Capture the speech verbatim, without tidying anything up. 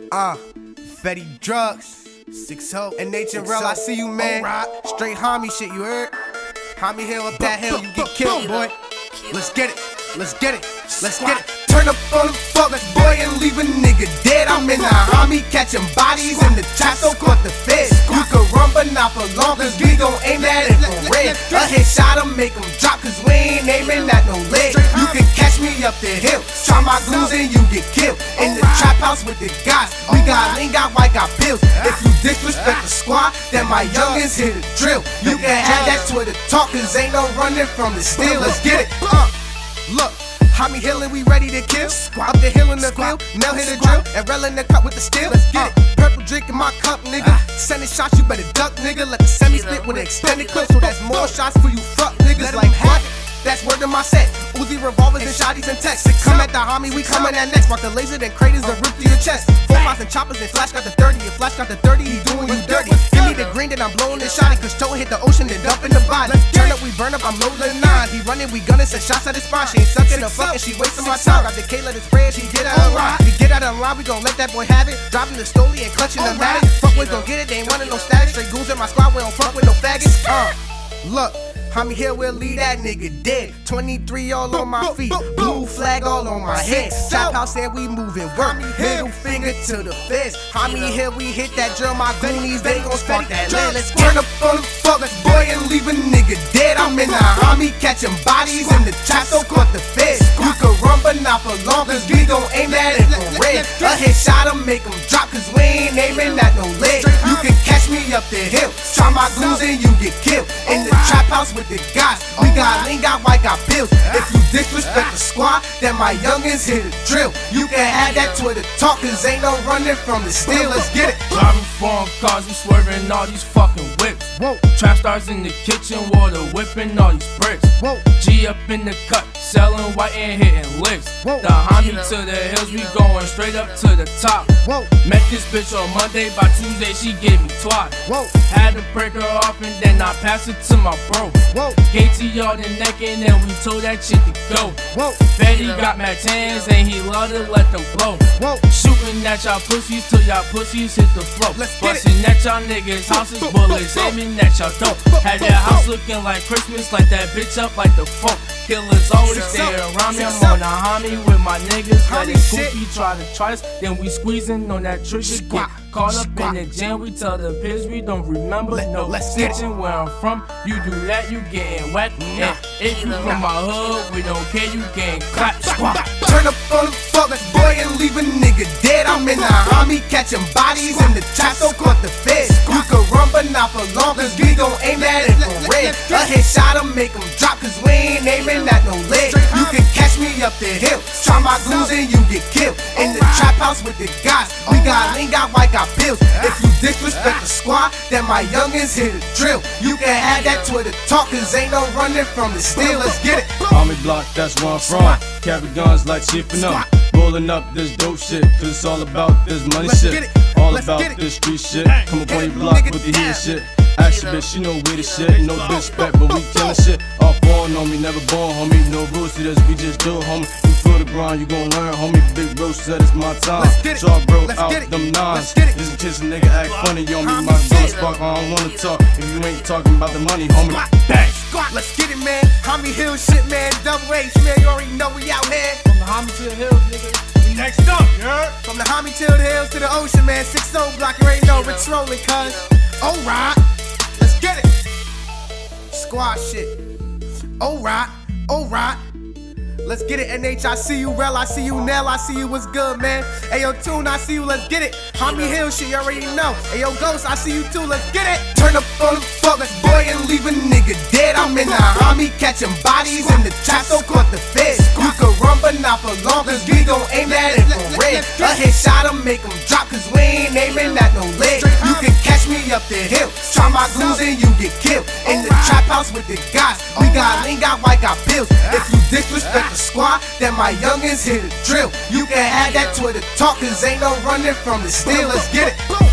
Uh, Fetty Drugs, six oh, and Nature Real, I see you, man. Straight homie shit, you heard? Homie Hill up that hill, you get killed, boy. Let's get it, let's get it, let's get it. Turn up on the fuck, boy, and leave a nigga dead. I'm in the homie catching bodies in the trap, so caught the feds. You can run, but not for long, cause we gon' aim at it for red. A headshot'll make them drop, cause we ain't aiming at no leg. You can catch me up the hill, try my goons and you get killed. In the trap house with the guys, we got lean, got white, got pills. If you disrespect the squad, then my youngins hit a drill. You can have that Twitter talk, cause ain't no running from the steel. Let's get it. Uh, look. Homie Hill and we ready to kill. Up the hill in the field, Nell hit a drill and rail in the cup with the steel. Let's get it. Purple drink in my cup, nigga. Sending shots, you better duck, nigga. Let the semi split with an extended clip, so that's more shots for you fuck niggas. Like what? That's word of my set. Uzi revolvers and shotties and texts. Come at the homie, we coming at next. Mark the laser, then craters and rip through your chest. Four fives and choppers and Flash got the thirty. If Flash got the thirty, he doing you dirty. Give me the green, then I'm blowing the shotty. Cause Toe hit the ocean, then dump in the body. Turn up, we burn up, I'm loading the nine. He running, we gunning, send shots at his spine. She ain't sucking the fucking, she wasting my time. Got the K, let it spread, she get out of line. We get out of line, we gon' let that boy have it. Dropping the stoley and clutching the matic. Fuck boys gon' get it, they ain't running no static. Straight goons in my squad, we don't fuck with no faggots. Uh, look. Homie Hill will leave that nigga dead. twenty-three all on my feet, blue flag all on my head. Trap house and we moving work, middle finger to the feds. Homie Hill, we hit that drill, my goonies, they gon' spark that lead. Let's turn up on the fuck, boy, and leave a nigga dead. I'm in the homie catching bodies in the trap, so caught the feds. You can run, but not for long, cause we gon' aim at it for red. A headshot'll make them drop, cause we ain't aiming at no leg. You can catch me up the hill, try my goons and you get killed. In the trap house with the guys, we got lean, got white, got pills. If you disrespect the squad, then my youngins hit a drill. You can have that Twitter talk, cause ain't no running from the steel. Let's get it. Driving foreign cars, we swerving all these fucking whips. Whoa. Trap stars in the kitchen, water whipping all these bricks. Whoa. G up in the cut, selling white and hitting licks. Whoa. The homie to the hills, we going straight up to the top. Whoa. Met this bitch on Monday, by Tuesday she gave me twat. Whoa. Had to break her off and then I passed it to my bro. Whoa. Gave to y'all the neck and then we told that shit to go. Whoa. Fetty got mad tans and he love to let them blow. Whoa. Shooting at y'all pussies till y'all pussies hit the floor. Busting at y'all niggas houses, bullets aiming at y'all dope. Had that house looking like Christmas, like that bitch up like the folk. Killers always stay around me, I'm on a homie with my niggas. Let it goofy try to try us, then we squeezing on that trigger. Get caught up in the jam, we tell the pigs we don't remember. No snitching where I'm from, you do that, you getting whacked. And if you from my hood, we don't care, you getting clapped. Turn up on the fuck, boy, and leave a nigga dead. I'm in the homie catching bodies in the trap, so caught the feds. You can run, but not for long, cause we gon' aim at it for red. A headshot'll make them drop, cause we ain't aiming at no leg. You can catch me up the hill, try my goons and you get killed. In the trap house with the guys, we got lean, got white, got pills. If you disrespect the squad, then my youngins hit a drill. You can have that Twitter talk, cause ain't no running from the steel. Let's get it. Army block, that's where I'm from. Carry guns like Chief and up. Rolling up this dope shit, cause it's all about this money shit. All about this street shit. Come up on your block with the heat shit. Action bitch, you know we the shit. No disrespect, but we killin' shit. All born on me, never born, homie. No rules to this, we just do, homie. You feel the grind, you gon' learn, homie. Big bro said it's my time. So I broke out them nines. Just in case a nigga act funny on me. My gun spark, I don't wanna talk if you ain't talking about the money, homie. Bang! Let's get it, man. Homie Hill shit, man. Double H, man. You already know we out here. From the homie to the hills, nigga. Next up, yeah. From the homie to the hills to the ocean, man. six oh block, you already know we're trolling, cuz. Alright, let's get it. Squad shit. Alright, alright. Let's get it, N H. I see you, Rel. I see you, Nell. I see you. What's good, man? Ayo, Tune. I see you. Let's get it. Homie Hill shit, you already know. Ayo, Ghost. I see you too. Let's get it. Turn up on the fuck, boy, and leave a nigga dead. I'm in the homie catching bodies in the trap, so caught the feds. You can run, but not for long, cause we gon' aim at it for red. A headshot'll make them drop, cause we ain't aiming at no leg. You can catch me up the hill, try my goons and you get killed. In the trap house with the guys, we got lean, got white, got pills. If you disrespect the squad, then my youngins hit a drill. You can have that Twitter talk, cause ain't no running from the steel. Let's get it.